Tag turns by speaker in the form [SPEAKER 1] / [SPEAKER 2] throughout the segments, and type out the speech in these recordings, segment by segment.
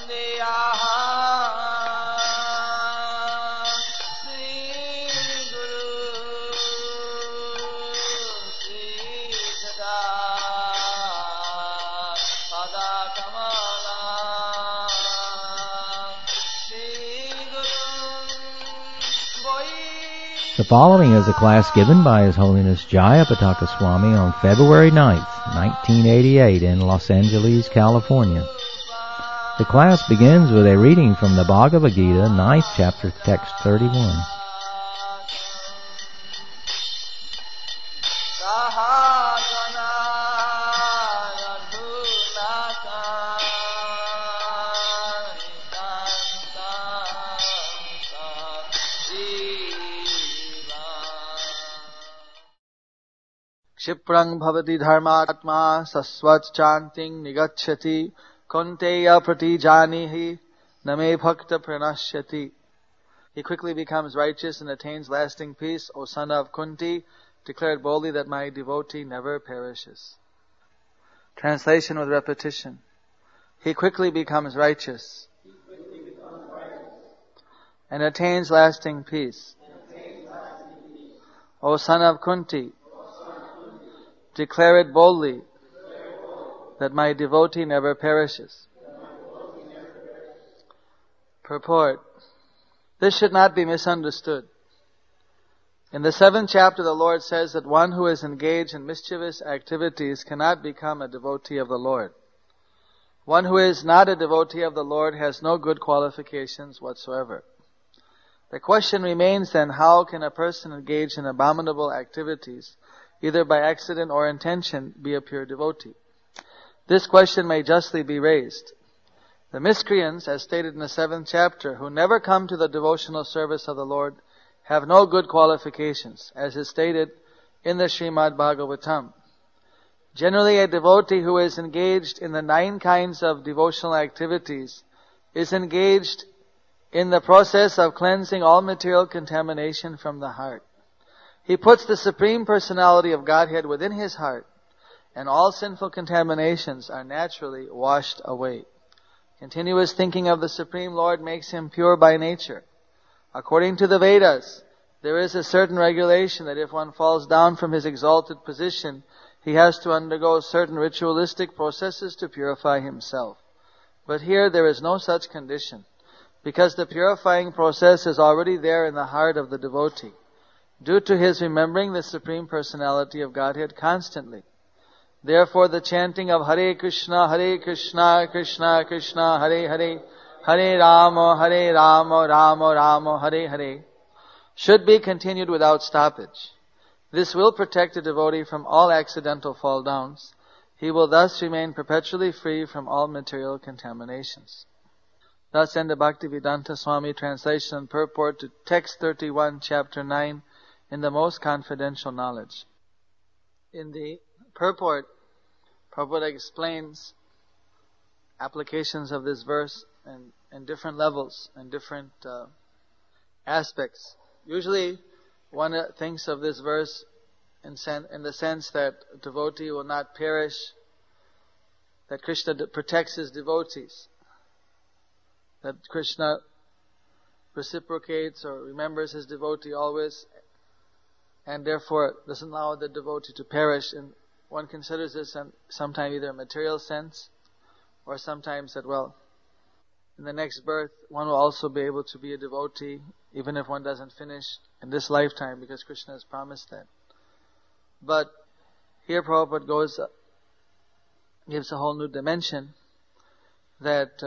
[SPEAKER 1] The following is a class given by His Holiness Jayapataka Swami on February 9th, 1988 in Los Angeles, California. The class begins with a reading from the Bhagavad Gita, 9th chapter, text 31.
[SPEAKER 2] Kshiprang bhavati dharmatma sasvat chanting nigacchati konteya pratijanihi name bhakta pranashyati. He quickly becomes righteous and attains lasting peace. O son of Kunti, declare boldly that my devotee never perishes. Translation with repetition. He quickly becomes righteous and attains lasting peace. O son of Kunti, declare it boldly that my devotee never perishes. Purport. This should not be misunderstood. In the 7th chapter, the Lord says that one who is engaged in mischievous activities cannot become a devotee of the Lord. One who is not a devotee of the Lord has no good qualifications whatsoever. The question remains then, how can a person engaged in abominable activities, either by accident or intention, be a pure devotee? This question may justly be raised. The miscreants, as stated in the 7th chapter, who never come to the devotional service of the Lord, have no good qualifications, as is stated in the Srimad Bhagavatam. Generally, a devotee who is engaged in the 9 kinds of devotional activities is engaged in the process of cleansing all material contamination from the heart. He puts the Supreme Personality of Godhead within his heart, and all sinful contaminations are naturally washed away. Continuous thinking of the Supreme Lord makes him pure by nature. According to the Vedas, there is a certain regulation that if one falls down from his exalted position, he has to undergo certain ritualistic processes to purify himself. But here there is no such condition, because the purifying process is already there in the heart of the devotee, due to his remembering the Supreme Personality of Godhead constantly. Therefore, the chanting of Hare Krishna, Krishna Krishna, Hare Hare, Hare Rama, Rama Rama, Hare Hare, should be continued without stoppage. This will protect a devotee from all accidental fall downs. He will thus remain perpetually free from all material contaminations. Thus end the Bhaktivedanta Swami translation and purport to text 31, chapter 9, in the most confidential knowledge. In the purport, Prabhupada explains applications of this verse in different levels and different aspects. Usually, one thinks of this verse in the sense that a devotee will not perish, that Krishna protects his devotees, that Krishna reciprocates or remembers his devotee always, and therefore doesn't allow the devotee to perish. And one considers this in sometimes either a material sense, or sometimes that, well, in the next birth, one will also be able to be a devotee, even if one doesn't finish in this lifetime, because Krishna has promised that. But here Prabhupada gives a whole new dimension, that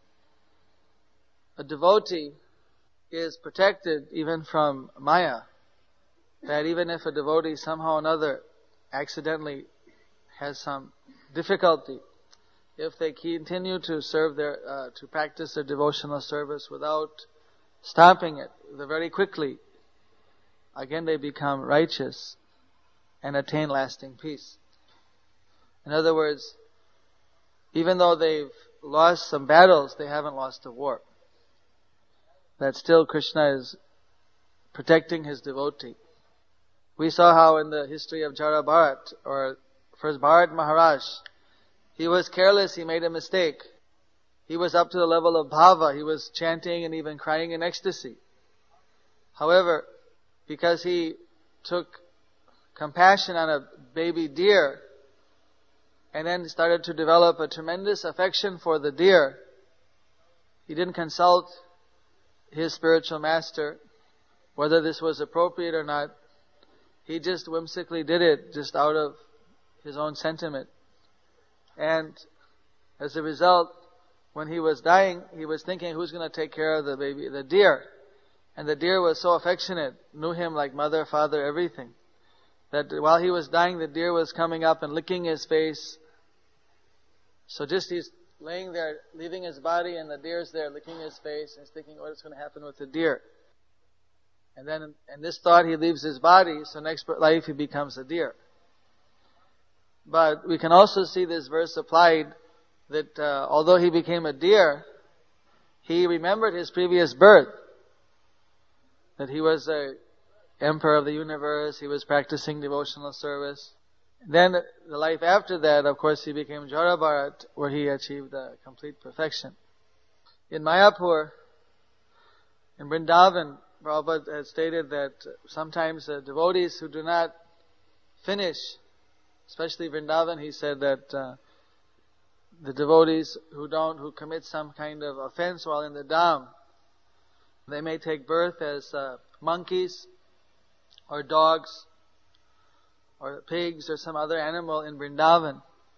[SPEAKER 2] a devotee is protected even from Maya. That even if a devotee somehow or another accidentally has some difficulty, if they continue to serve to practice their devotional service without stopping it, very quickly, again they become righteous and attain lasting peace. In other words, even though they've lost some battles, they haven't lost a war. That still Krishna is protecting his devotee. We saw how in the history of Jara Bharat, or first Bharat Maharaj, he was careless, he made a mistake. He was up to the level of bhava. He was chanting and even crying in ecstasy. However, because he took compassion on a baby deer and then started to develop a tremendous affection for the deer, he didn't consult his spiritual master whether this was appropriate or not. He just whimsically did it just out of his own sentiment. And as a result, when he was dying, he was thinking, who's going to take care of the baby, the deer? And the deer was so affectionate, knew him like mother, father, everything, that while he was dying, the deer was coming up and licking his face. So just he's laying there, leaving his body, and the deer's there licking his face, and he's thinking, what is going to happen with the deer? And then, in this thought, he leaves his body, so next life he becomes a deer. But we can also see this verse applied that although he became a deer, he remembered his previous birth. That he was a emperor of the universe, he was practicing devotional service. Then the life after that, of course, he became Jara Bharat, where he achieved complete perfection. In Mayapur, in Vrindavan, Prabhupada had stated that sometimes devotees who do not finish, especially Vrindavan, he said that the devotees who commit some kind of offense while in the dham, they may take birth as monkeys or dogs or pigs or some other animal in Vrindavan.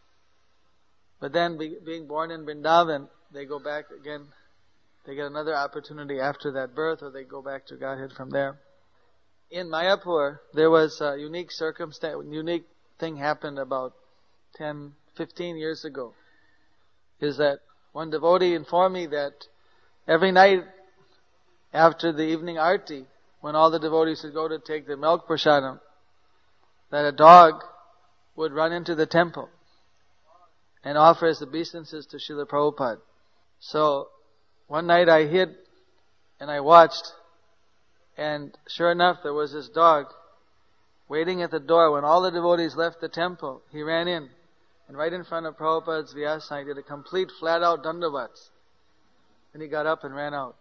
[SPEAKER 2] But then being born in Vrindavan, they go back again. They get another opportunity after that birth, or they go back to Godhead from there. In Mayapur, there was a unique thing happened about 10, 15 years ago. Is that one devotee informed me that every night after the evening arti, when all the devotees would go to take the milk prasadam, that a dog would run into the temple and offer his obeisances to Srila Prabhupada. So, one night I hid and I watched, and sure enough there was this dog waiting at the door. When all the devotees left the temple, he ran in, and right in front of Prabhupada's vyasana, he did a complete flat-out dandavats. And he got up and ran out.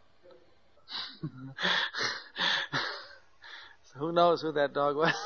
[SPEAKER 2] So who knows who that dog was?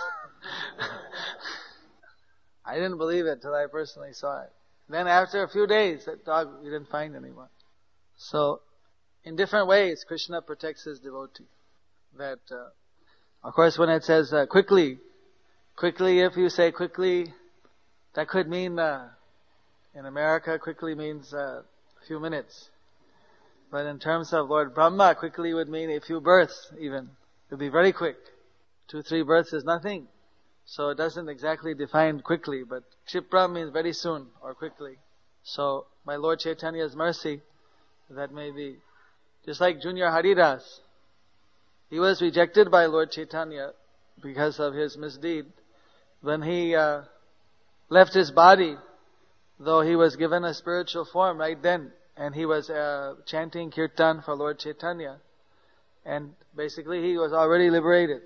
[SPEAKER 2] I didn't believe it till I personally saw it. Then after a few days, that dog, we didn't find anyone. So, in different ways, Krishna protects his devotee. That, of course, when it says quickly, if you say quickly, that could mean, in America, quickly means a few minutes. But in terms of Lord Brahma, quickly would mean a few births even. It would be very quick. 2, 3 births is nothing. So it doesn't exactly define quickly, but Kshipra means very soon or quickly. So by Lord Chaitanya's mercy, that may be. Just like Junior Haridas, he was rejected by Lord Chaitanya because of his misdeed. When he left his body, though he was given a spiritual form right then, and he was chanting kirtan for Lord Chaitanya, and basically he was already liberated.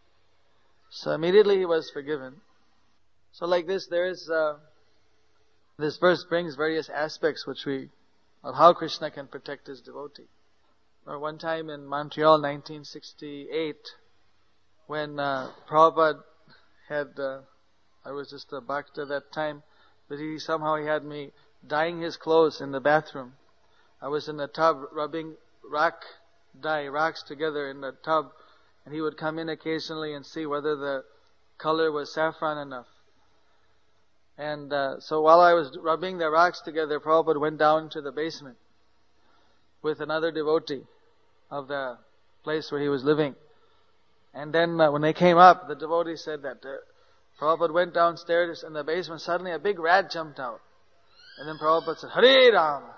[SPEAKER 2] So immediately he was forgiven. So like this, there is this verse brings various aspects of how Krishna can protect his devotee. Or one time in Montreal, 1968, when Prabhupada had, I was just a bhakta that time, but he had me dyeing his clothes in the bathroom. I was in the tub rubbing rocks together in the tub, and he would come in occasionally and see whether the color was saffron enough. And so while I was rubbing the rocks together, Prabhupada went down to the basement with another devotee of the place where he was living. And then when they came up, the devotee said that Prabhupada went downstairs in the basement. Suddenly a big rat jumped out. And then Prabhupada said, Hare Rama.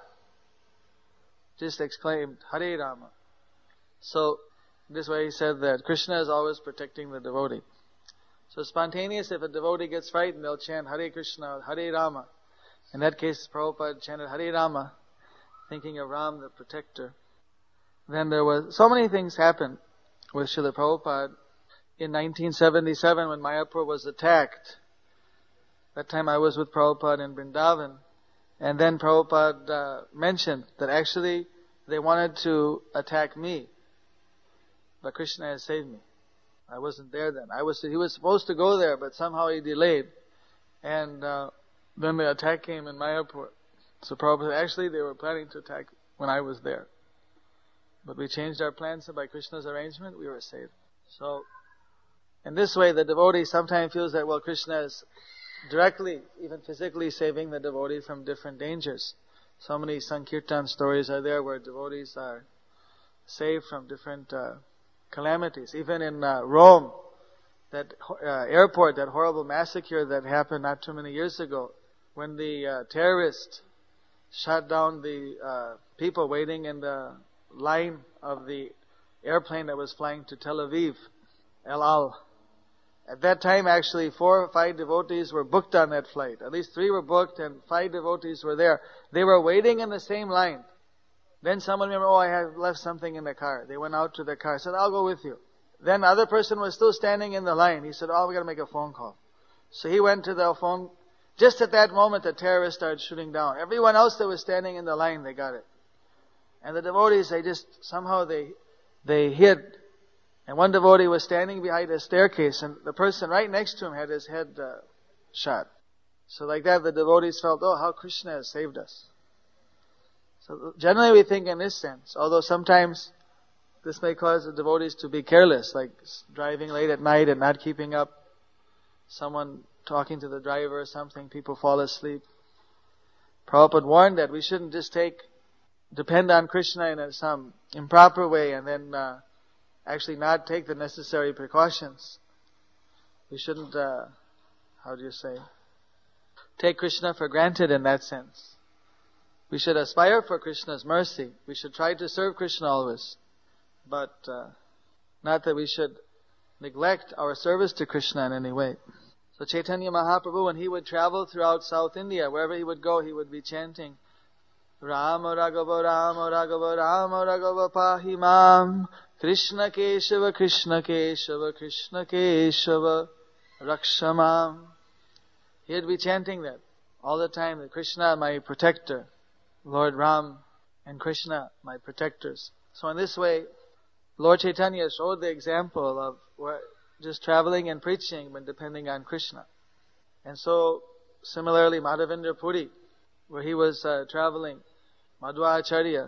[SPEAKER 2] Just exclaimed, Hare Rama. So, this way he said that Krishna is always protecting the devotee. So spontaneous, if a devotee gets frightened, they'll chant Hare Krishna, Hare Rama. In that case, Prabhupada chanted Hare Rama, thinking of Ram, the protector. Then there was, so many things happened with Srila Prabhupada. In 1977, when Mayapur was attacked, that time I was with Prabhupada in Vrindavan, And then Prabhupada mentioned that actually they wanted to attack me, but Krishna has saved me. I wasn't there then. He was supposed to go there, but somehow he delayed. And then the attack came in Mayapur. So Prabhupada, actually they were planning to attack when I was there. But we changed our plans, so by Krishna's arrangement, we were saved. So, in this way, the devotee sometimes feels that, well, Krishna is directly, even physically saving the devotee from different dangers. So many Sankirtan stories are there where devotees are saved from different calamities. Even in Rome, that airport, that horrible massacre that happened not too many years ago, when the terrorists shot down the people waiting in the line of the airplane that was flying to Tel Aviv, El Al. At that time, actually, 4 or 5 devotees were booked on that flight. At least 3 were booked and 5 devotees were there. They were waiting in the same line. Then someone remembered, I have left something in the car. They went out to the car, said, I'll go with you. Then the other person was still standing in the line. He said, we gotta make a phone call. So he went to the phone. Just at that moment, the terrorists started shooting down. Everyone else that was standing in the line, they got it. And the devotees, they hid. And one devotee was standing behind a staircase, and the person right next to him had his head shot. So like that, the devotees felt, how Krishna has saved us. So generally we think in this sense, although sometimes this may cause the devotees to be careless, like driving late at night and not keeping up, someone talking to the driver or something, people fall asleep. Prabhupada warned that we shouldn't just depend on Krishna in some improper way and then actually not take the necessary precautions. We shouldn't, take Krishna for granted in that sense. We should aspire for Krishna's mercy. We should try to serve Krishna always. But not that we should neglect our service to Krishna in any way. So Chaitanya Mahaprabhu, when he would travel throughout South India, wherever he would go, he would be chanting, Rama Raghava Rama Raghava Rama Raghava Pahimam Krishna Keshava Krishna Keshava Krishna Keshava Rakshamam. He'd be chanting that all the time, that Krishna, my protector, Lord Ram and Krishna, my protectors. So in this way, Lord Chaitanya showed the example of just traveling and preaching when depending on Krishna. And so, similarly, Madhavendra Puri, where he was traveling, Madhvacharya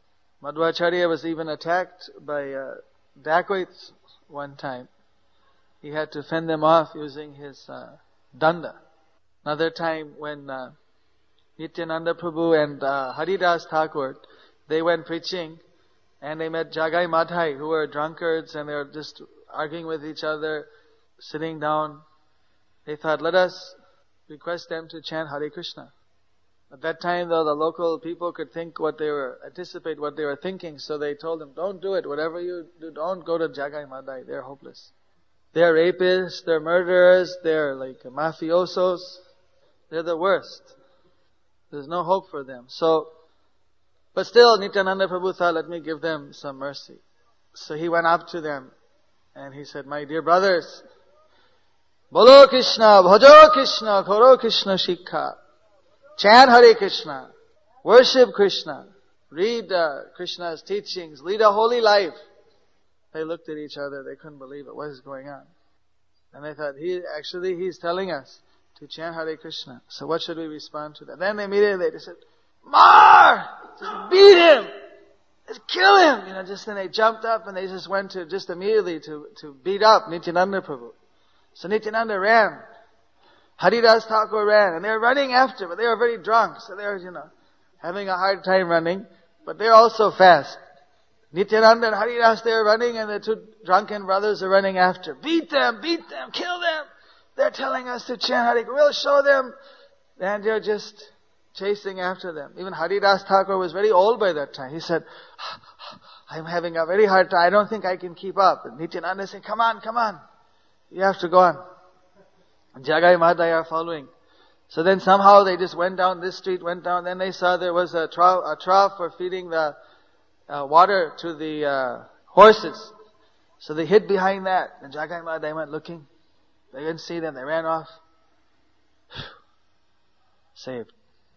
[SPEAKER 2] was even attacked by dacoits one time. He had to fend them off using his danda. Another time when Nityananda Prabhu and Haridas Thakur, they went preaching and they met Jagai Madhai, who were drunkards and they were just arguing with each other, sitting down. They thought, let us request them to chant Hare Krishna. At that time, though, the local people could anticipate what they were thinking, so they told them, don't do it. Whatever you do, don't go to Jagai Madhai. They're hopeless. They're rapists, they're murderers, they're like mafiosos. They're the worst. There's no hope for them. But still, Nityananda Prabhu thought, let me give them some mercy. So he went up to them and he said, my dear brothers, Bolo Krishna, Bhajo Krishna, Koro Krishna Shikha. Chant Hare Krishna. Worship Krishna. Read Krishna's teachings. Lead a holy life. They looked at each other. They couldn't believe it. What is going on? And they thought, he's telling us to chant Hare Krishna. So what should we respond to that? Then immediately they said, Mar! Just beat him! Just kill him! Then they jumped up and they just went to immediately to beat up Nityananda Prabhu. So Nityananda ran. Haridas Thakur ran, and they were running after, but they were very drunk, so they were, having a hard time running, but they're also fast. Nityananda and Haridas, they were running, and the 2 drunken brothers are running after. Beat them, kill them! They're telling us to chant Hare Krishna. We'll show them. And they're just chasing after them. Even Haridas Thakur was very old by that time. He said, I'm having a very hard time. I don't think I can keep up. And Nityananda said, come on. You have to go on. And Jagai Madhai are following. So then somehow they just went down this street, then they saw there was a trough for feeding the water to the horses. So they hid behind that. And Jagai Madhai went looking. They didn't see them. They ran off. Saved.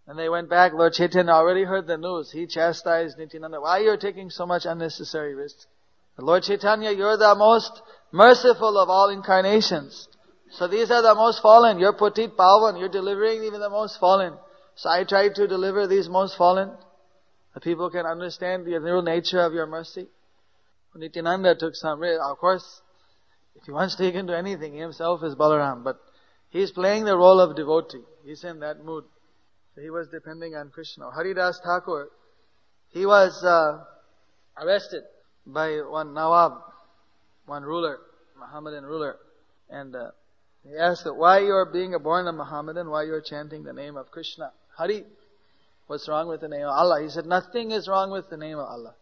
[SPEAKER 2] And they went back. Lord Chaitanya already heard the news. He chastised Nityananda. Why are you taking so much unnecessary risk? Lord Chaitanya, you're the most merciful of all incarnations. So these are the most fallen. You're Patit Pavan. You're delivering even the most fallen. So I try to deliver these most fallen. The people can understand the real nature of your mercy. Nityananda took some risk. Of course, if he wants to, he can do anything. He himself is Balaram. But he's playing the role of devotee. He's in that mood. So he was depending on Krishna. Haridas Thakur, he was arrested by one Nawab, one ruler, Mohammedan ruler. And he asked why you are being born a Mohammedan, why you are chanting the name of Krishna. Hari, what's wrong with the name of Allah? He said, nothing is wrong with the name of Allah.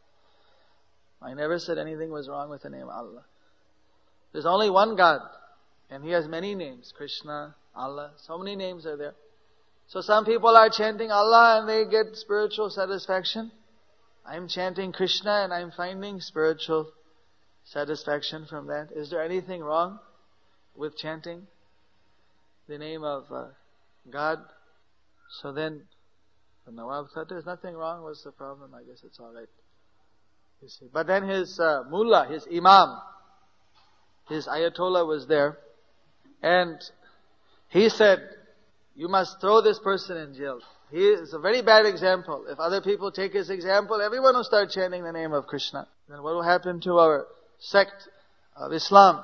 [SPEAKER 2] I never said anything was wrong with the name of Allah. There's only one God, and He has many names. Krishna, Allah, so many names are there. So some people are chanting Allah and they get spiritual satisfaction. I'm chanting Krishna and I'm finding spiritual satisfaction from that. Is there anything wrong with chanting the name of God? So then the Nawab thought there's nothing wrong. What's the problem? I guess it's alright. You see. But then his mullah, his imam, his ayatollah was there, and he said, you must throw this person in jail. He is a very bad example. If other people take his example, everyone will start chanting the name of Krishna. Then what will happen to our sect of Islam?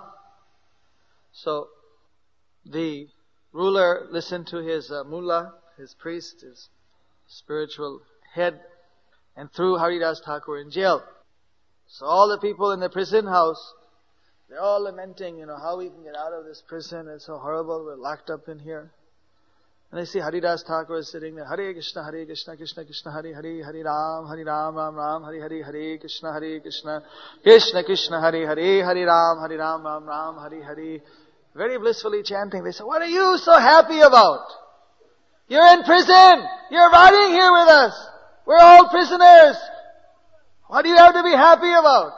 [SPEAKER 2] So the ruler listened to his mullah, his priest, his spiritual head, and threw Haridas Thakur in jail. So all the people in the prison house, they're all lamenting, how we can get out of this prison. It's so horrible. We're locked up in here. And they see Haridas Thakur is sitting there. Hare Krishna, Krishna Krishna, Hare Ram, Ram Ram, Hare Krishna, Krishna Krishna, Hare Ram, Ram Ram, Hare. Very blissfully chanting. They say, what are you so happy about? You're in prison. You're rotting here with us. We're all prisoners. What do you have to be happy about?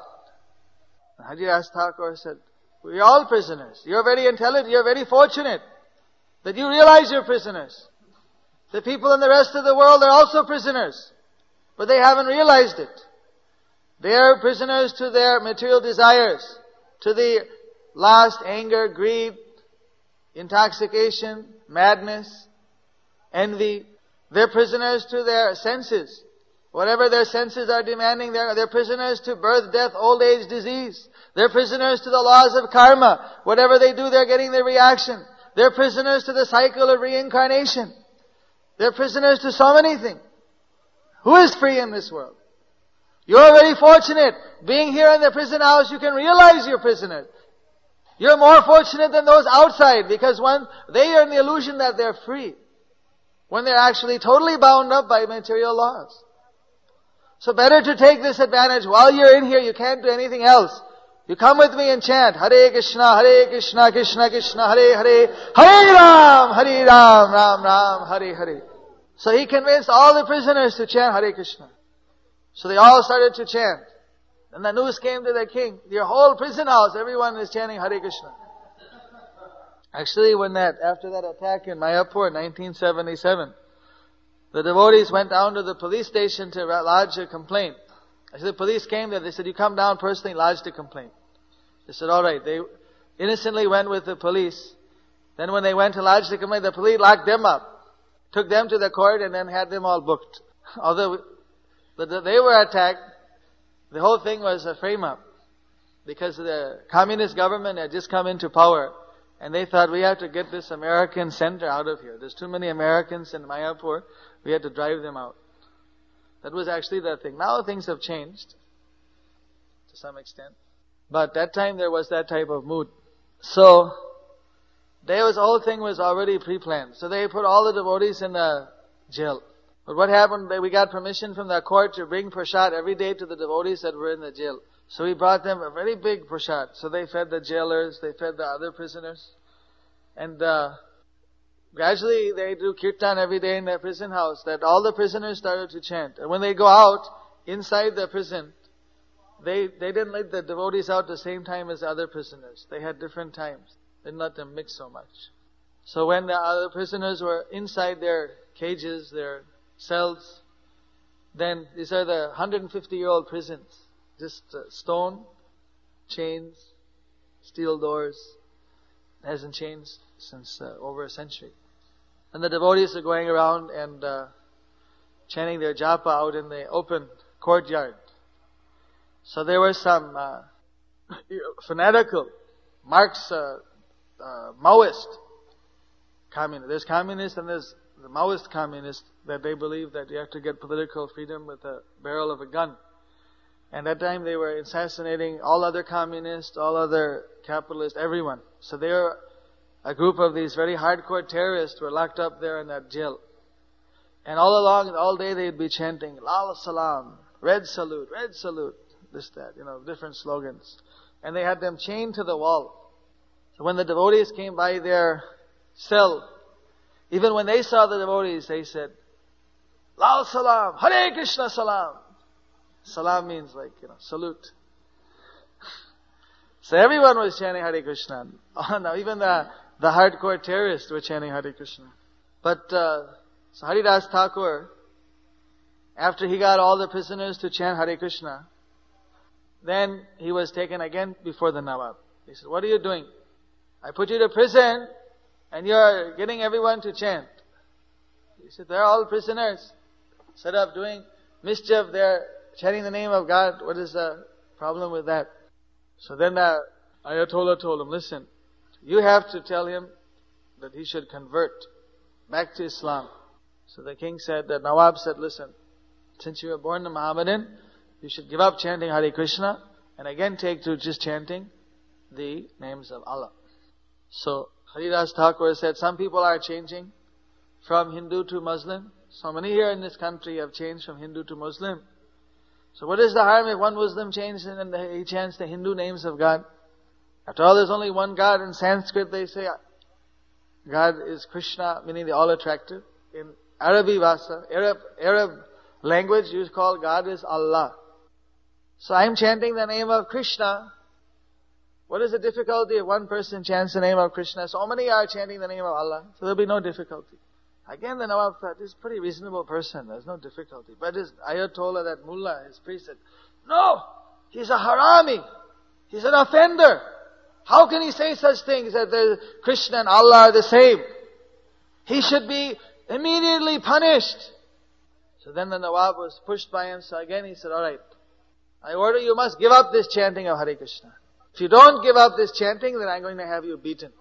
[SPEAKER 2] Haridas Thakur said, we're all prisoners. You're very intelligent. You're very fortunate that you realize you're prisoners. The people in the rest of the world are also prisoners, but they haven't realized it. They are prisoners to their material desires, to the lust, anger, greed, intoxication, madness, envy. They're prisoners to their senses. Whatever their senses are demanding, they're prisoners to birth, death, old age, disease. They're prisoners to the laws of karma. Whatever they do, they're getting their reaction. They're prisoners to the cycle of reincarnation. They're prisoners to so many things. Who is free in this world? You're very fortunate. Being here in the prison house, you can realize you're prisoner. You're more fortunate than those outside, because when they are in the illusion that they're free, when they're actually totally bound up by material laws. So better to take this advantage. While you're in here, you can't do anything else. You come with me and chant, Hare Krishna, Krishna Krishna, Hare Hare, Hare Ram, Ram Ram, Hare Hare. So he convinced all the prisoners to chant Hare Krishna. So they all started to chant. And the news came to the king. Your whole prison house, everyone is chanting Hare Krishna. Actually, after that attack in Mayapur in 1977, the devotees went down to the police station to lodge a complaint. The police came there. They said, you come down personally, lodge the complaint. They said, all right. They innocently went with the police. Then when they went to lodge the complaint, the police locked them up, took them to the court, and then had them all booked. Although they were attacked, the whole thing was a frame-up. Because the communist government had just come into power. And they thought, we have to get this American center out of here. There's too many Americans in Mayapur. We had to drive them out. That was actually the thing. Now things have changed to some extent. But that time there was that type of mood. So, the whole thing was already pre-planned. So they put all the devotees in the jail. But what happened, we got permission from the court to bring prasad every day to the devotees that were in the jail. So we brought them a very big prasad. So they fed the jailers, they fed the other prisoners. And gradually they do kirtan every day in their prison house, that all the prisoners started to chant. And when they go out, inside the prison, they didn't let the devotees out the same time as the other prisoners. They had different times. They didn't let them mix so much. So when the other prisoners were inside their cages, their cells. Then these are the 150-year-old prisons. Just stone, chains, steel doors. It hasn't changed since over a century. And the devotees are going around and chanting their japa out in the open courtyard. So there were some fanatical Maoist communists. There's communists and there's the Maoist communists that they believe that you have to get political freedom with a barrel of a gun. And at that time they were assassinating all other communists, all other capitalists, everyone. So they were a group of these very hardcore terrorists were locked up there in that jail. And all along, all day they'd be chanting, Lal Salam, red salute, this, that, different slogans. And they had them chained to the wall. So when the devotees came by their cell, even when they saw the devotees, they said, Lal Salam, Hare Krishna Salam. Salam means salute. So everyone was chanting Hare Krishna. Now even the hardcore terrorists were chanting Hare Krishna. But so Haridas Thakur, after he got all the prisoners to chant Hare Krishna, then he was taken again before the Nawab. He said, what are you doing? I put you to prison and you're getting everyone to chant. He said, they're all prisoners. Instead of doing mischief, they're chanting the name of God. What is the problem with that? So then the Ayatollah told him, listen, you have to tell him that he should convert back to Islam. So the king said, the Nawab said, listen, since you were born a Mohammedan, you should give up chanting Hare Krishna and again take to just chanting the names of Allah. So Haridas Thakur said, some people are changing from Hindu to Muslim. So many here in this country have changed from Hindu to Muslim. So what is the harm if one Muslim changes and he chants the Hindu names of God? After all, there's only one God. In Sanskrit they say God is Krishna, meaning the all-attractive. In Arabic Vasa, Arab language, you call God is Allah. So I'm chanting the name of Krishna. What is the difficulty if one person chants the name of Krishna? So many are chanting the name of Allah. So there'll be no difficulty. Again, the Nawab thought, this is a pretty reasonable person. There's no difficulty. But his Ayatollah, that mullah, his priest said, no, he's a harami. He's an offender. How can he say such things that Krishna and Allah are the same? He should be immediately punished. So then the Nawab was pushed by him. So again he said, alright, I order you must give up this chanting of Hare Krishna. If you don't give up this chanting, then I'm going to have you beaten.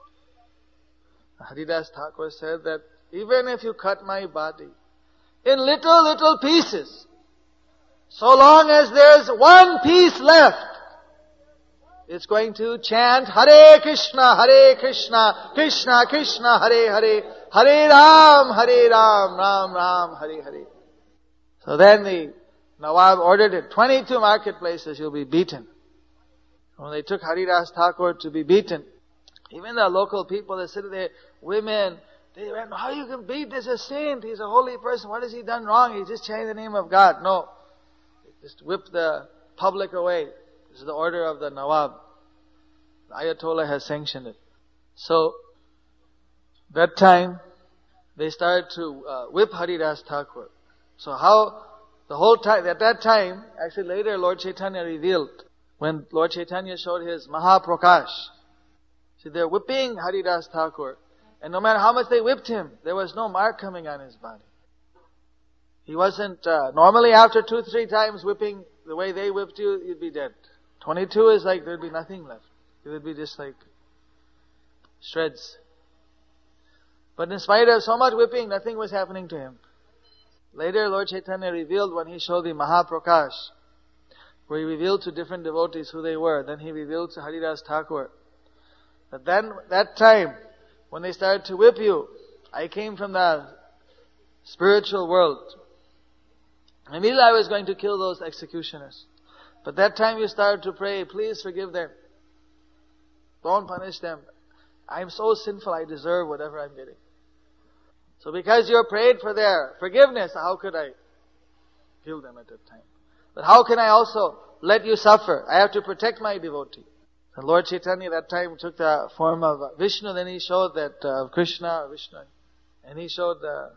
[SPEAKER 2] Haridas Thakur said that even if you cut my body in little pieces, so long as there's one piece left, it's going to chant Hare Krishna, Krishna Krishna, Hare Hare, Hare Ram, Ram Ram, Hare Hare. So then the Nawab ordered it, 22 marketplaces you'll be beaten. When they took Haridas Thakur to be beaten, even the local people that sit there, women, they went, how you can beat this a saint? He's a holy person. What has he done wrong? He's just chanting the name of God. No. They just whip the public away. This is the order of the Nawab. The Ayatollah has sanctioned it. So, that time, they started to whip Haridas Thakur. So how, the whole time, at that time, actually later Lord Chaitanya revealed, when Lord Chaitanya showed his Mahaprakash, see, they're whipping Haridas Thakur. And no matter how much they whipped him, there was no mark coming on his body. He wasn't, normally after 2-3 times whipping, the way they whipped you, you'd be dead. 22 is like there'd be nothing left. It would be just like shreds. But in spite of so much whipping, nothing was happening to him. Later, Lord Chaitanya revealed when he showed the Mahaprakash, where he revealed to different devotees who they were. Then he revealed to Haridas Thakur that then, that time, when they started to whip you, I came from the spiritual world. Immediately I was going to kill those executioners. But that time you started to pray, please forgive them. Don't punish them. I'm so sinful, I deserve whatever I'm getting. So because you prayed for their forgiveness, how could I kill them at that time? But how can I also let you suffer? I have to protect my devotee. And Lord Chaitanya that time took the form of Vishnu, then he showed that Krishna, Vishnu, and he showed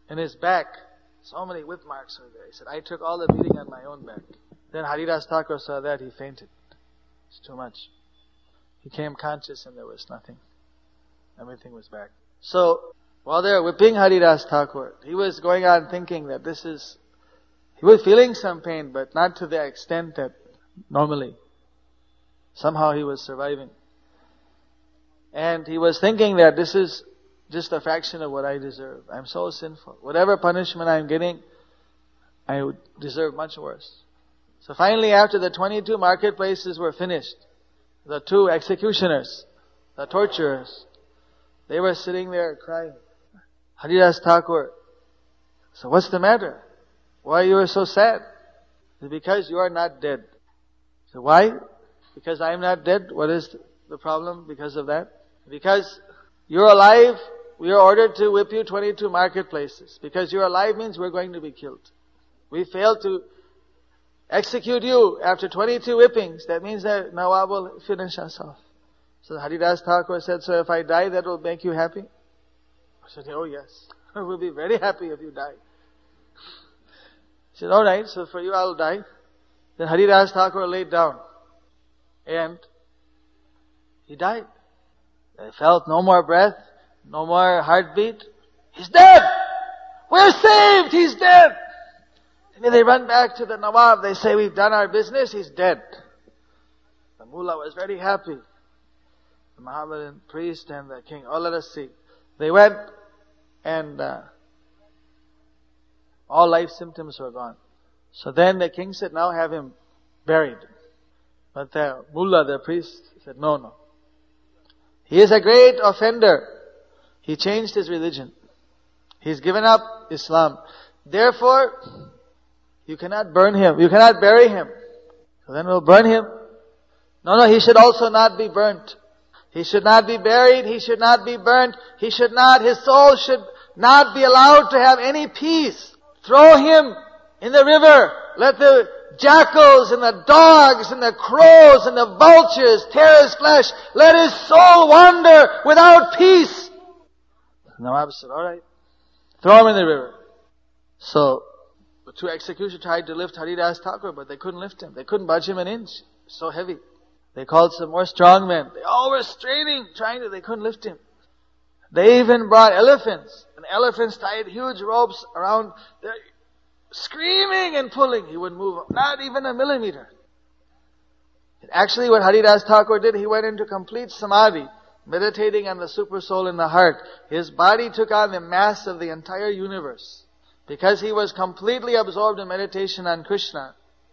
[SPEAKER 2] In his back, so many whip marks were there. He said, I took all the beating on my own back. Then Haridas Thakur saw that, he fainted. It's too much. He came conscious and there was nothing. Everything was back. So, while they were whipping Haridas Thakur, he was going on thinking that he was feeling some pain, but not to the extent that normally. Somehow he was surviving. And he was thinking that this is just a fraction of what I deserve. I'm so sinful. Whatever punishment I'm getting, I would deserve much worse. So finally, after the 22 marketplaces were finished, the 2 executioners, the torturers, they were sitting there crying. Haridas Thakur, so what's the matter? Why you are so sad? It's because you are not dead. So why? Because I am not dead. What is the problem because of that? Because you're alive, we are ordered to whip you 22 marketplaces. Because you're alive means we're going to be killed. We fail to execute you after 22 whippings. That means that Nawab will finish us off. So Haridas Thakur said, so if I die, that will make you happy? I said, oh yes. I will be very happy if you die. He said, alright, so for you I'll die. Then Haridas Thakur laid down. And he died. They felt no more breath, no more heartbeat. He's dead! We're saved! He's dead! And then they run back to the Nawab. They say, we've done our business. He's dead. The mullah was very happy. The Mohammedan priest and the king. Oh, let us see. They went and all life symptoms were gone. So then the king said, now have him buried. But the mullah, the priest, said, no. He is a great offender. He changed his religion. He's given up Islam. Therefore, you cannot burn him. You cannot bury him. So then we'll burn him. No, he should also not be burnt. He should not be buried. He should not be burnt. His soul should not be allowed to have any peace. Throw him in the river. Let the jackals and the dogs and the crows and the vultures tear his flesh. Let his soul wander without peace. Nawab said, alright. Throw him in the river. So, the 2 executioners tried to lift Haridas Thakur, but they couldn't lift him. They couldn't budge him an inch. So heavy. They called some more strong men. They all were straining, they couldn't lift him. They even brought elephants. And elephants tied huge ropes around, screaming and pulling. He wouldn't move, not even a millimeter. Actually, what Haridas Thakur did, he went into complete samadhi, meditating on the super soul in the heart. His body took on the mass of the entire universe. Because he was completely absorbed in meditation on Krishna.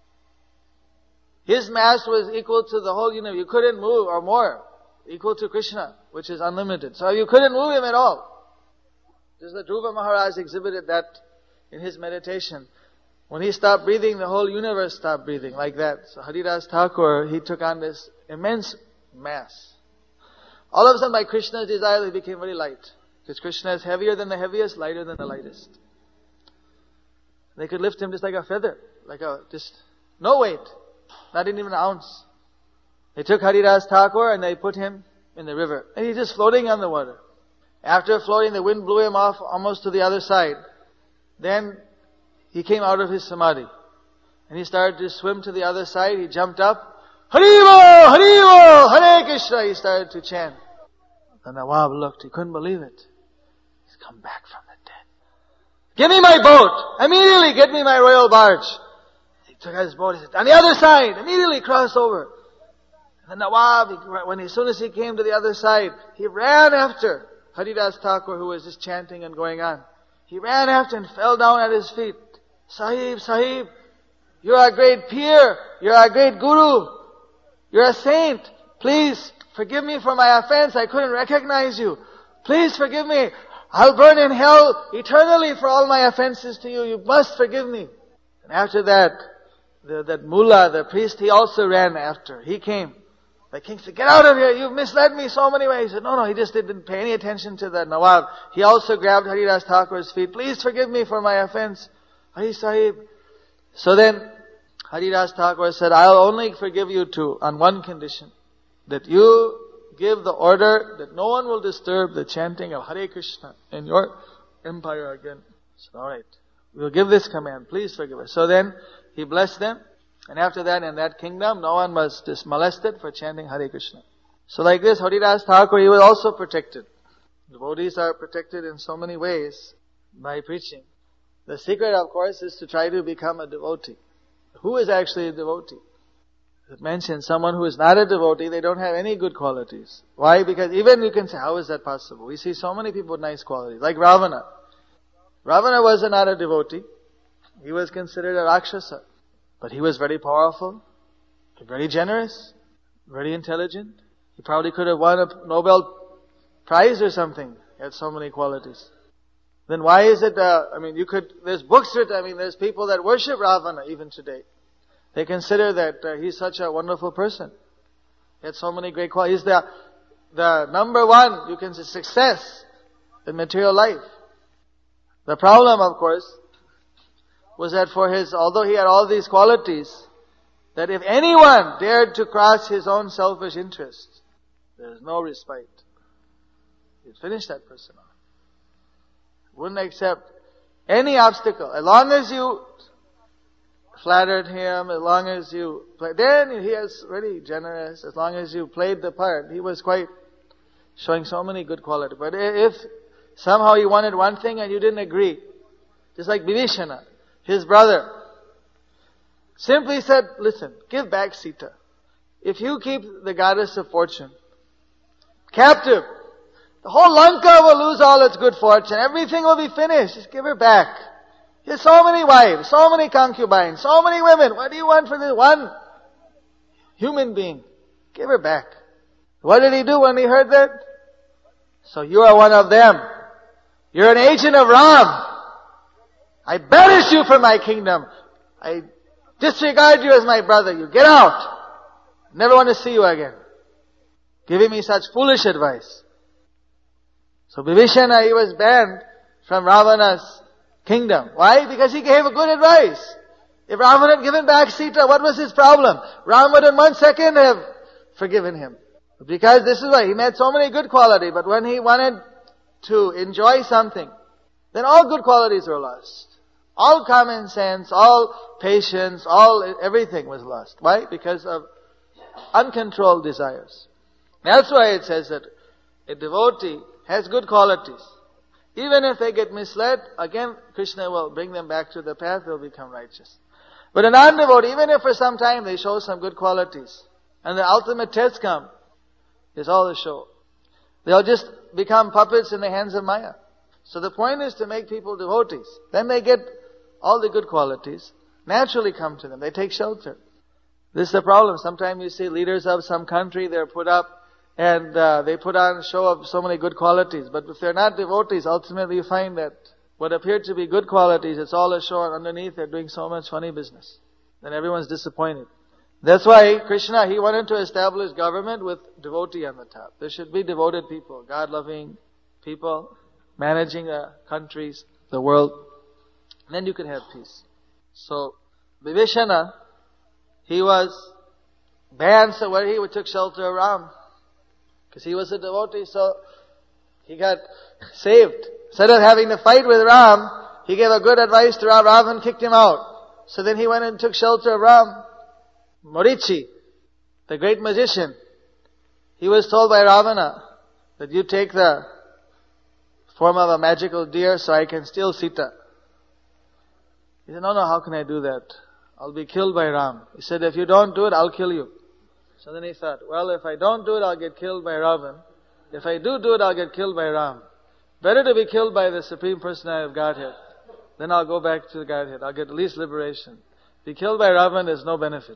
[SPEAKER 2] His mass was equal to the whole universe. You couldn't move or more. Equal to Krishna, which is unlimited. So you couldn't move him at all. Just the Dhruva Maharaj exhibited that in his meditation. When he stopped breathing, the whole universe stopped breathing, like that. So Haridas Thakur, he took on this immense mass. All of a sudden, by Krishna's desire, he became very light. Because Krishna is heavier than the heaviest, lighter than the lightest. They could lift him just like a feather, just no weight, not even an ounce. They took Haridas Thakur and they put him in the river. And he's just floating on the water. After floating, the wind blew him off almost to the other side. Then he came out of his samadhi. And he started to swim to the other side. He jumped up. Haribo! Haribo! Hare Krishna! He started to chant. The Nawab looked. He couldn't believe it. He's come back from the dead. Give me my boat! Immediately get me my royal barge. He took his boat. He said, on the other side! Immediately cross over. And the Nawab, as soon as he came to the other side, he ran after Haridas Thakur, who was just chanting and going on. He ran after and fell down at his feet. Sahib, you're a great peer. You're a great guru. You're a saint. Please forgive me for my offense. I couldn't recognize you. Please forgive me. I'll burn in hell eternally for all my offenses to you. You must forgive me. And after that, that mullah, the priest, he also ran after. He came. The king said, get out of here. You've misled me so many ways. He said, no, he just didn't pay any attention to the Nawab. He also grabbed Haridas Thakur's feet. Please forgive me for my offense. Hari Sahib. So then, Haridas Thakur said, I'll only forgive you two on one condition. That you give the order that no one will disturb the chanting of Hare Krishna in your empire again. So, alright, we'll give this command, please forgive us. So then, he blessed them, and after that, in that kingdom, no one was molested for chanting Hare Krishna. So like this, Haridas Thakur, he was also protected. Devotees are protected in so many ways by preaching. The secret, of course, is to try to become a devotee. Who is actually a devotee? It mentions someone who is not a devotee, they don't have any good qualities. Why? Because even you can say, how is that possible? We see so many people with nice qualities, like Ravana. Ravana was not a devotee. He was considered a Rakshasa. But he was very powerful, very generous, very intelligent. He probably could have won a Nobel Prize or something. He had so many qualities. Then why is it, there's books written, there's people that worship Ravana even today. They consider that he's such a wonderful person. He had so many great qualities. He's the number one, you can say, success in material life. The problem, of course, was that although he had all these qualities, that if anyone dared to cross his own selfish interest, there's no respite. He'd finish that person off. Wouldn't accept any obstacle. As long as you flattered him, as long as you played, then he is really generous. As long as you played the part, he was quite showing so many good qualities. But if somehow you wanted one thing and you didn't agree, just like Vibhishana, his brother, simply said, listen, give back Sita. If you keep the goddess of fortune captive, the whole Lanka will lose all its good fortune. Everything will be finished. Just give her back. He has so many wives, so many concubines, so many women. What do you want for this one human being? Give her back. What did he do when he heard that? So you are one of them. You're an agent of Ram. I banish you from my kingdom. I disregard you as my brother. You get out. Never want to see you again. Giving me such foolish advice. So Vibhishana, he was banned from Ravana's kingdom. Why? Because he gave a good advice. If Ravana had given back Sita, what was his problem? Ram would in 1 second have forgiven him. Because this is why he had so many good qualities, but when he wanted to enjoy something, then all good qualities were lost. All common sense, all patience, everything was lost. Why? Because of uncontrolled desires. That's why it says that a devotee has good qualities. Even if they get misled, again, Krishna will bring them back to the path, they'll become righteous. But a non-devotee, even if for some time they show some good qualities, and the ultimate test comes, it's all a show. They'll just become puppets in the hands of Maya. So the point is to make people devotees. Then they get all the good qualities, naturally come to them. They take shelter. This is the problem. Sometimes you see leaders of some country, they're put up and they put on a show of so many good qualities. But if they're not devotees, ultimately you find that what appear to be good qualities, it's all a show, and underneath they're doing so much funny business. Then everyone's disappointed. That's why Krishna, he wanted to establish government with devotee on the top. There should be devoted people, God-loving people, managing the countries, the world. And then you can have peace. So, Vibhishana, he was banned, so where he took shelter of Ram. Because he was a devotee, so he got saved. Instead of having to fight with Ram, he gave a good advice to Ram. Ram kicked him out. So then he went and took shelter of Ram. Marichi, the great magician, he was told by Ravana that you take the form of a magical deer so I can steal Sita. He said, no, how can I do that? I'll be killed by Ram. He said, if you don't do it, I'll kill you. So then he thought, well, if I don't do it, I'll get killed by Ravan. If I do it, I'll get killed by Ram. Better to be killed by the Supreme Personality of Godhead. Then I'll go back to the Godhead. I'll get at least liberation. Be killed by Ravan is no benefit.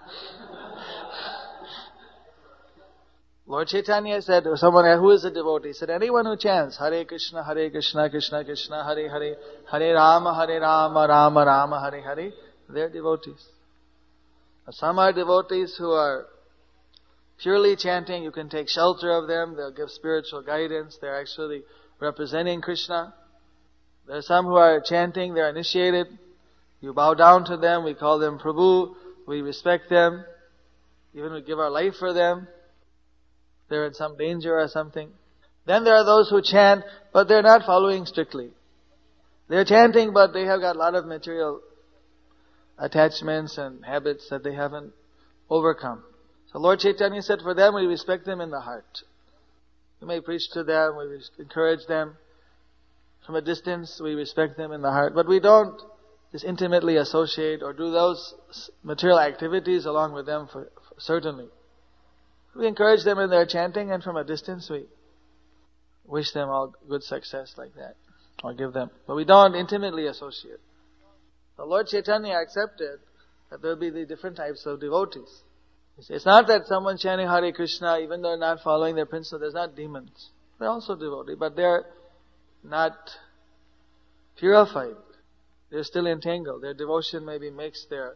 [SPEAKER 2] Lord Chaitanya said to someone who is a devotee, he said, anyone who chants Hare Krishna, Krishna Krishna, Hare Hare, Hare Rama, Rama Rama, Hare Hare, they're devotees. Now, some are devotees who are purely chanting. You can take shelter of them. They'll give spiritual guidance. They're actually representing Krishna. There are some who are chanting. They're initiated. You bow down to them. We call them Prabhu. We respect them. Even we give our life for them. They're in some danger or something. Then there are those who chant, but they're not following strictly. They're chanting, but they have got a lot of material attachments and habits that they haven't overcome. So Lord Chaitanya said, for them, we respect them in the heart. We may preach to them, we encourage them. From a distance, we respect them in the heart. But we don't just intimately associate or do those material activities along with them certainly. We encourage them in their chanting, and from a distance we wish them all good success like that. Or give them. But we don't intimately associate. The Lord Chaitanya accepted that there will be the different types of devotees. It's not that someone chanting Hare Krishna, even though they're not following their principle, there's not demons. They're also devotees, but they're not purified. They're still entangled. Their devotion may be mixed. They're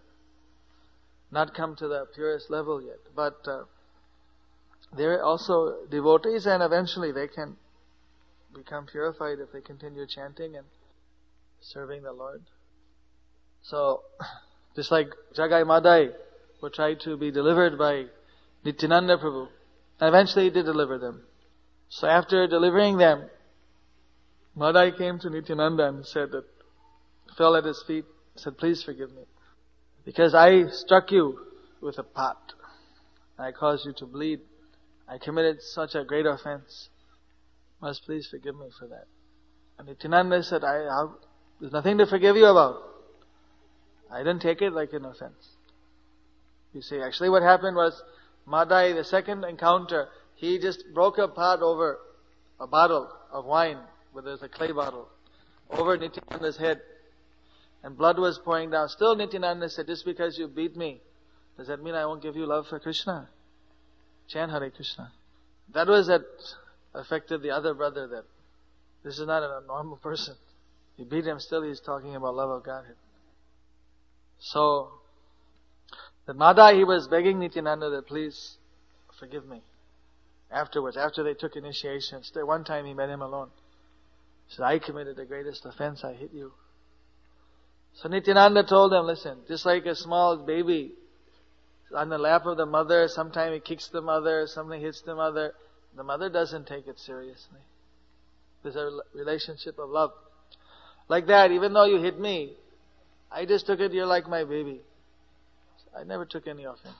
[SPEAKER 2] not come to the purest level yet. But they're also devotees, and eventually they can become purified if they continue chanting and serving the Lord. So, just like Jagai Madai were tried to be delivered by Nityananda Prabhu, and eventually he did deliver them. So after delivering them, Madai came to Nityananda and said that, fell at his feet, said, please forgive me. Because I struck you with a pot. I caused you to bleed. I committed such a great offense. Must please forgive me for that. And Nityananda said, there's nothing to forgive you about. I didn't take it like an offense. You see, actually what happened was, Madai, the second encounter, he just broke a pot over a bottle of wine, where there's a clay bottle, over Nityananda's head. And blood was pouring down. Still Nityananda said, just because you beat me, does that mean I won't give you love for Krishna? Chant Hare Krishna. That affected the other brother, that this is not a normal person. You beat him, still he's talking about love of Godhead. So, the Madai, he was begging Nityananda that please forgive me. Afterwards, after they took initiation, one time he met him alone. He said, I committed the greatest offense, I hit you. So Nityananda told him, listen, just like a small baby on the lap of the mother, sometimes he kicks the mother, something hits the mother doesn't take it seriously. There's a relationship of love. Like that, even though you hit me, I just took it, you're like my baby. I never took any offense.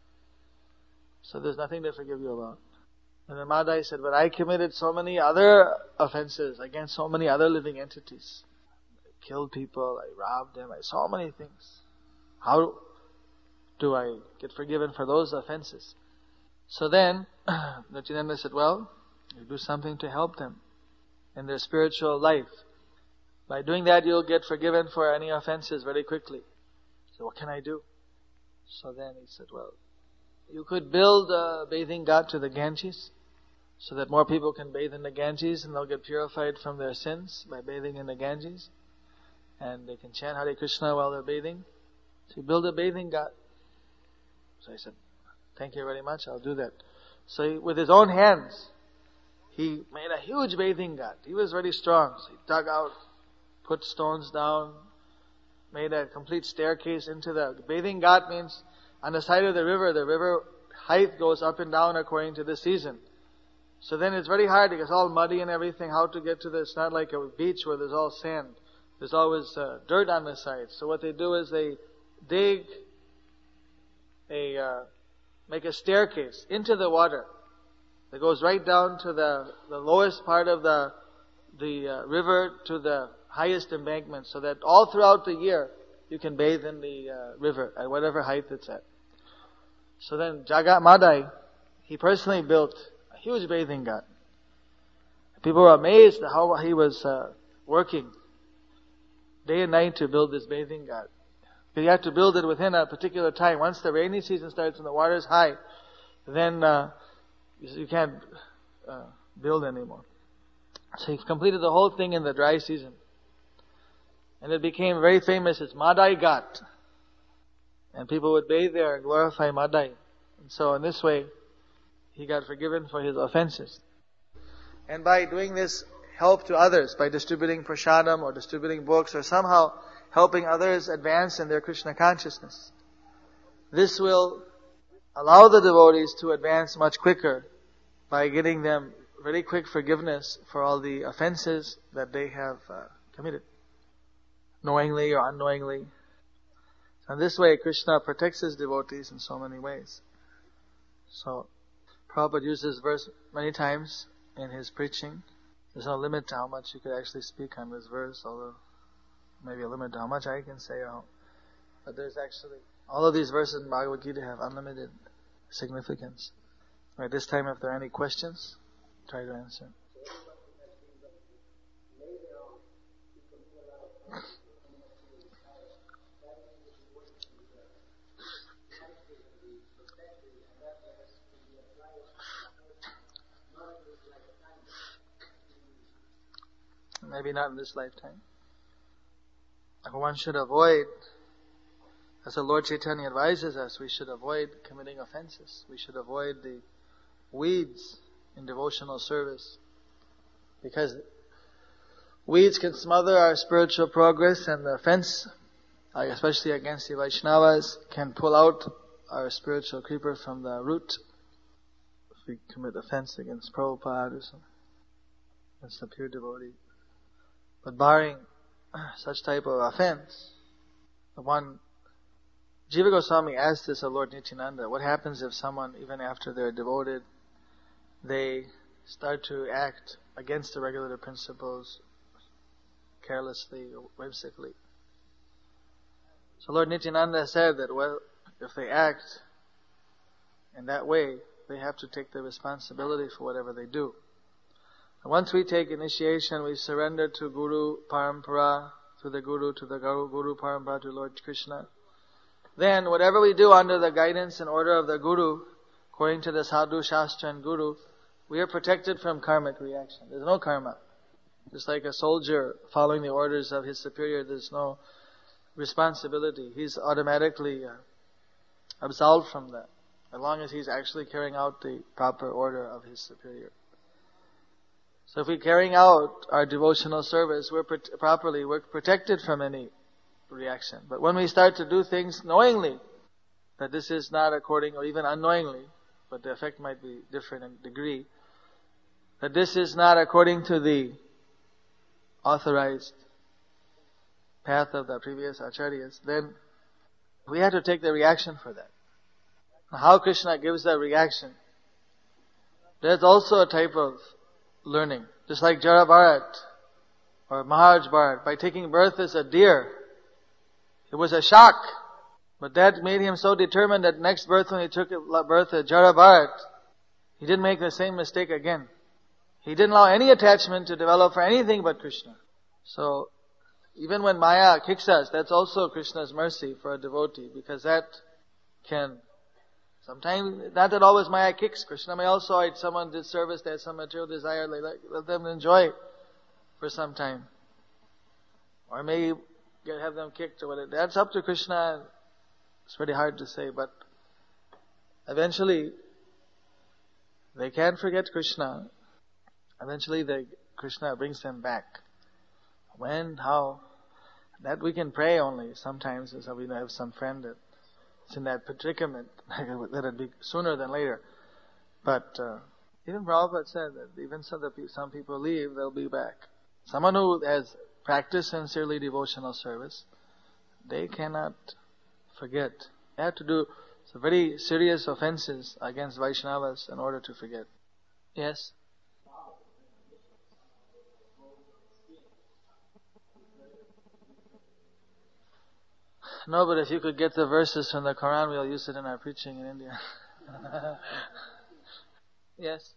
[SPEAKER 2] So there's nothing to forgive you about. And then Madai said, but I committed so many other offenses against so many other living entities. I killed people, I robbed them, so many things. How do I get forgiven for those offenses? So then, Nityananda said, well, you do something to help them in their spiritual life. By doing that, you'll get forgiven for any offenses very quickly. So what can I do? So then he said, well, you could build a bathing ghat to the Ganges, so that more people can bathe in the Ganges and they'll get purified from their sins by bathing in the Ganges. And they can chant Hare Krishna while they're bathing. So he built a bathing ghat. So I said, thank you very much, I'll do that. So with his own hands, he made a huge bathing ghat. He was very strong. So he dug out, put stones down, made a complete staircase into the bathing ghat. Means on the side of the river height goes up and down according to the season. So then it's very hard, because it's all muddy and everything, how to get to it's not like a beach where there's all sand. There's always dirt on the side. So what they do is they dig make a staircase into the water that goes right down to the lowest part of the river to the highest embankment, so that all throughout the year you can bathe in the river at whatever height it's at. So then Jagat Madai, he personally built a huge bathing ghat. People were amazed at how he was working day and night to build this bathing ghat. But you have to build it within a particular time. Once the rainy season starts and the water is high, then you can't build anymore. So he completed the whole thing in the dry season. And it became very famous. It's Madai Ghat. And people would bathe there and glorify Madai. And so in this way, he got forgiven for his offenses. And by doing this help to others, by distributing prasadam or distributing books or somehow helping others advance in their Krishna consciousness, this will allow the devotees to advance much quicker by getting them very quick forgiveness for all the offenses that they have committed. knowingly or unknowingly. So in this way, Krishna protects his devotees in so many ways. So, Prabhupada uses this verse many times in his preaching. There's no limit to how much you could actually speak on this verse, although maybe a limit to how much I can say. But there's actually, all of these verses in Bhagavad Gita have unlimited significance. Right, this time if there are any questions, try to answer. Maybe not in this lifetime. One should avoid, as the Lord Chaitanya advises us, we should avoid committing offenses. We should avoid the weeds in devotional service. Because weeds can smother our spiritual progress, and the offense, especially against the Vaishnavas, can pull out our spiritual creeper from the root. If we commit offense against Prabhupada or something, against the pure devotee. But barring such type of offense, Jiva Goswami asked this of Lord Nityananda, what happens if someone, even after they're devoted, they start to act against the regulative principles carelessly or whimsically? So Lord Nityananda said that, well, if they act in that way, they have to take the responsibility for whatever they do. Once we take initiation, we surrender to Guru Parampara, to the Guru Parampara, to Lord Krishna. Then whatever we do under the guidance and order of the Guru, according to the Sadhu, Shastra and Guru, we are protected from karmic reaction. There's no karma. Just like a soldier following the orders of his superior, there's no responsibility. He's automatically absolved from that, as long as he's actually carrying out the proper order of his superior. So if we're carrying out our devotional service, we're protected from any reaction. But when we start to do things knowingly, that this is not according, or even unknowingly, but the effect might be different in degree, that this is not according to the authorized path of the previous acharyas, then we have to take the reaction for that. Now, how Krishna gives that reaction, there's also a type of learning. Just like Jara Bharat or Maharaj Bharat, by taking birth as a deer, it was a shock. But that made him so determined that next birth, when he took birth as Jara Bharat, he didn't make the same mistake again. He didn't allow any attachment to develop for anything but Krishna. So, even when Maya kicks us, that's also Krishna's mercy for a devotee, because that can, sometimes, not that always Maya kicks. Krishna may also, if someone did service, they had some material desire, let them enjoy it for some time. Or may have them kicked or whatever. That's up to Krishna. It's pretty hard to say, but eventually, they can't forget Krishna. Eventually, Krishna brings them back. When, how, that we can pray only. Sometimes, as we have some friend that's in that predicament, let it be sooner than later. But even Prabhupada said that even so that some people leave, they'll be back. Someone who has practiced sincerely devotional service, they cannot forget. They have to do some very serious offenses against Vaishnavas in order to forget. Yes? No, but if you could get the verses from the Quran, we'll use it in our preaching in India. Yes?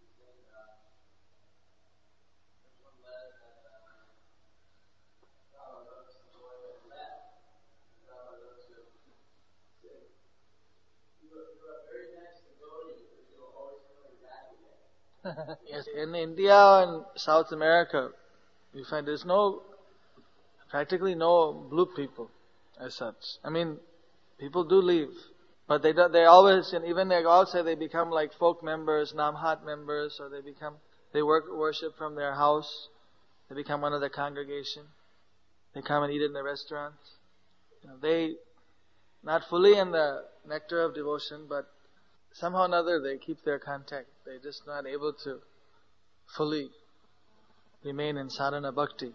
[SPEAKER 2] Yes, in India and South America, you find there's practically no blue people as such. I mean, people do leave, but they always, and even they all say they become like folk members, Namhat members, or they worship from their house. They become one of the congregation. They come and eat in the restaurants. They, not fully in the nectar of devotion, but somehow or another they keep their contact. They're just not able to fully remain in sadhana bhakti.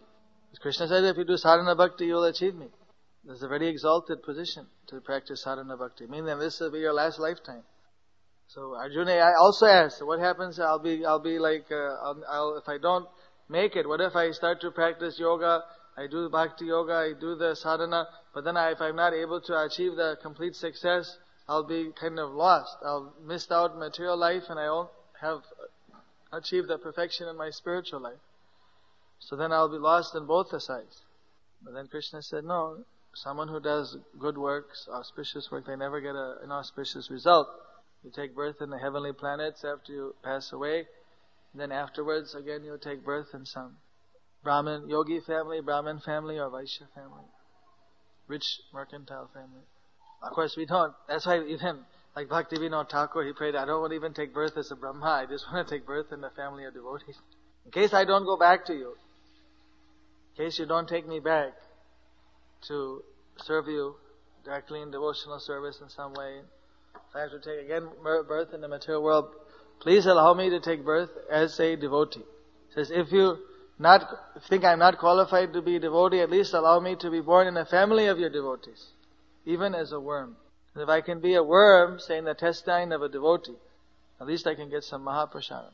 [SPEAKER 2] Krishna said, if you do sadhana bhakti, you will achieve me. This is a very exalted position to practice sadhana bhakti. Meaning this will be your last lifetime. So Arjuna, I also asked, what happens? I'll be like, if I don't make it, what if I start to practice yoga, I do bhakti yoga, I do the sadhana, but then if I'm not able to achieve the complete success, I'll be kind of lost. I'll miss out material life and I won't have achieved the perfection in my spiritual life. So then I'll be lost in both the sides. But then Krishna said, no, someone who does good works, auspicious work, they never get an inauspicious result. You take birth in the heavenly planets after you pass away. Then afterwards, again, you'll take birth in some Brahmin, yogi family, Brahmin family, or Vaishya family. Rich mercantile family. Of course, we don't. That's why even, like Bhaktivinoda Thakur, he prayed, I don't want to even take birth as a Brahma. I just want to take birth in the family of devotees. In case I don't go back to you. In case you don't take me back to serve you directly in devotional service in some way. If I have to take again birth in the material world, please allow me to take birth as a devotee. It says, if you think I'm not qualified to be a devotee, at least allow me to be born in a family of your devotees, even as a worm. And if I can be a worm, say in the intestine of a devotee, at least I can get some Mahaprasada.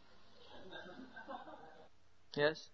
[SPEAKER 2] Yes?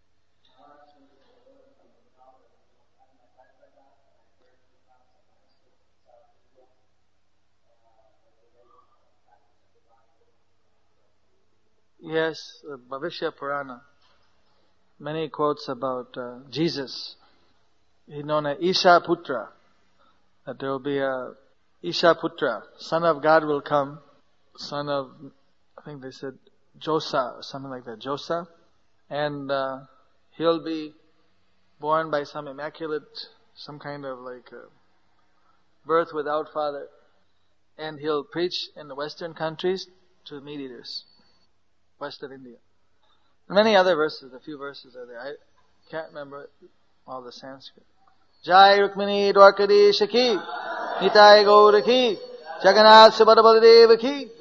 [SPEAKER 2] Yes, Bhavishya Purana. Many quotes about Jesus. He's known as Isha Putra. That there will be a Isha Putra. Son of God will come. Son of, I think they said Josa, or something like that. Josa. And he'll be born by some immaculate, some kind of like birth without father. And he'll preach in the Western countries to meat eaters. Western India. And many other verses, a few verses are there. I can't remember all the Sanskrit. Jai Rukmini Dwarkadesha ki, Nitai Gaura ki, Jagannath Subhadra Baladev ki,